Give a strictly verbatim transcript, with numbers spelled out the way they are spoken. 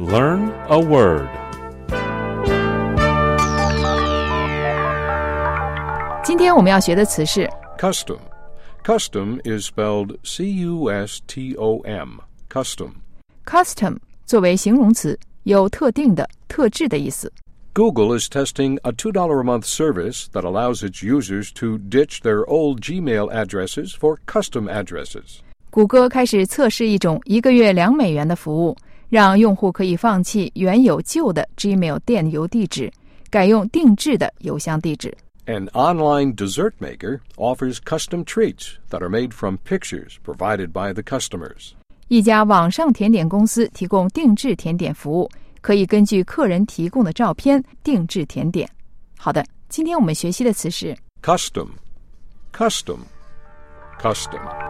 Learn a word. 今天我们要学的词是 Custom. Custom is spelled C U S T O M. Custom. Custom 作为形容词，有特定的、特制的意思。 Google is testing a two dollars a month service that allows its users to ditch their old Gmail addresses for custom addresses. 谷歌开始测试一种一个月两美元的服务，让用户可以放弃原有旧的 Gmail 电邮地址，改用定制的邮箱地址。 An online dessert maker offers custom treats that are made from pictures provided by the customers. 一家网上甜点公司提供定制甜点服务，可以根据客人提供的照片定制甜点。好的，今天我们学习的词是 Custom. Custom. Custom.